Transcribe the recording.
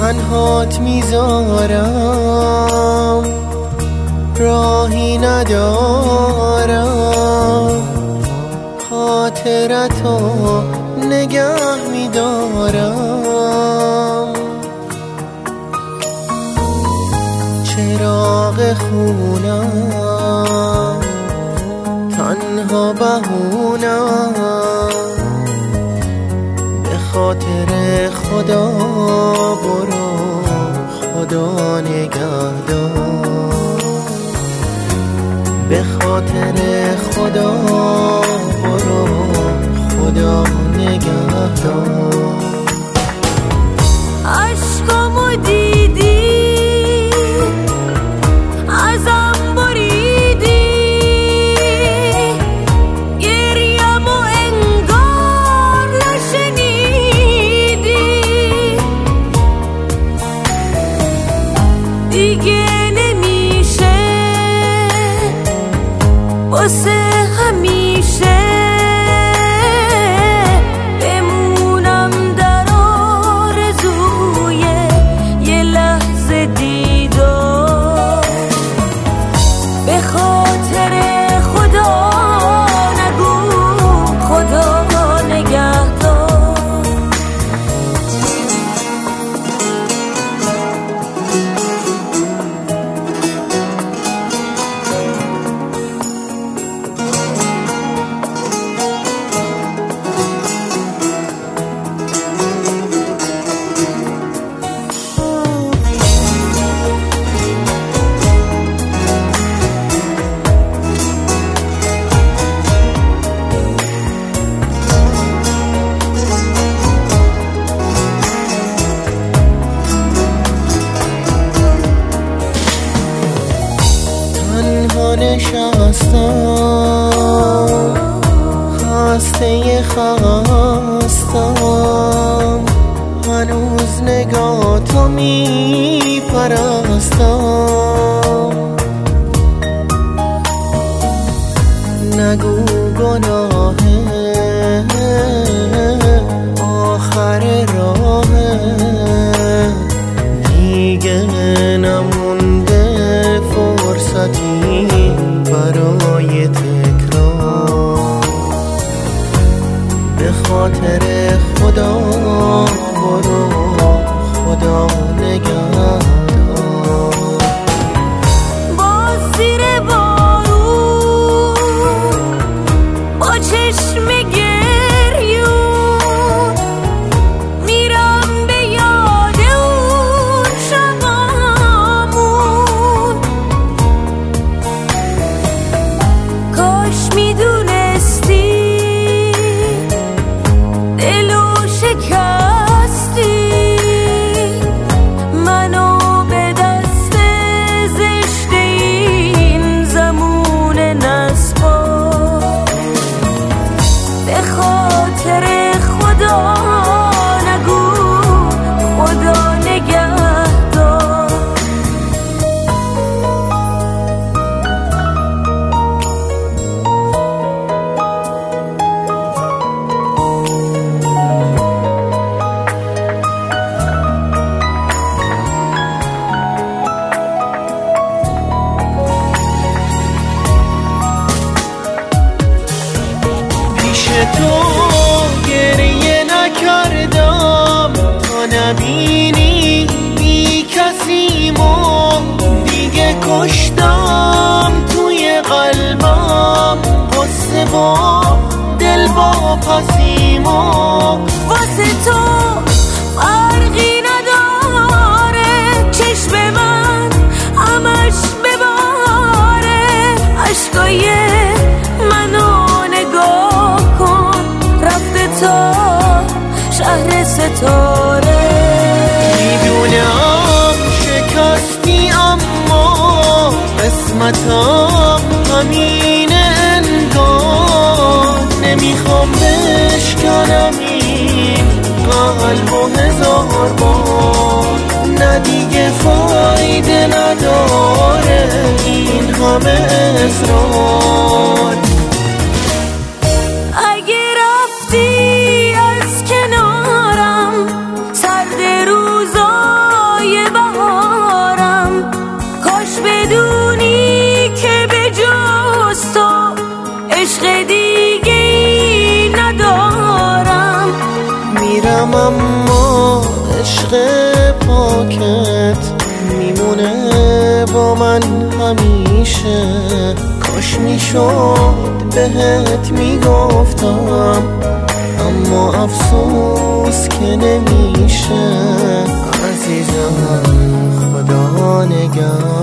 تنهات میذارم، راهی ندارم، خاطرتو نگه میدارم. چراغ خونم تنها بهونم، به خاطر خدا برو خدا نگهدار، به خاطر خدا برو خدا نگهدار. عشقامو دیدی ازم بریدی، گریه‌مو انگار نشنیدی، دیگه نمیشه واسه همیشه بمونم در آرزوی یه لحظه دیدار. به خاطر خدا نگو خدا نگهدار. نشستم خسته خستم، هنوز نگاه تو میپرستم. نگو گناهه آخر راهه، دیگه نمونده فرصتی برای تکرار. به خاطر خدا برو خدا نگهدار. باز زیر بارون با چشم گریون میرم به یاد اون شبامون. کاش میدونستی دلو شکستی، منو به دست زشت این زمون نسپار. به خاطر خدا نگو خدا نگهدار. تو گریه نکردم تا نبینی بی کسیمو، دیگه کشتم توی قلبم قصه با دل با پسیمو. واسه تو فرقی نداره چشم من همش بباره، عشقای منو نگاه کن رفته تا شهر ستاره. میدونم شکستی اما قسمتم همینه انگار، نمیخوام بشکنم این قلب و هزار بار. نه دیگه فایده نداره این همه اصرار. اگه رفتی از کنارم سرد روزا خاکت میمونه با من همیشه. کاش میشد بهت میگفتم اما افسوس که نمیشه. عزیزم خدا نگهدار.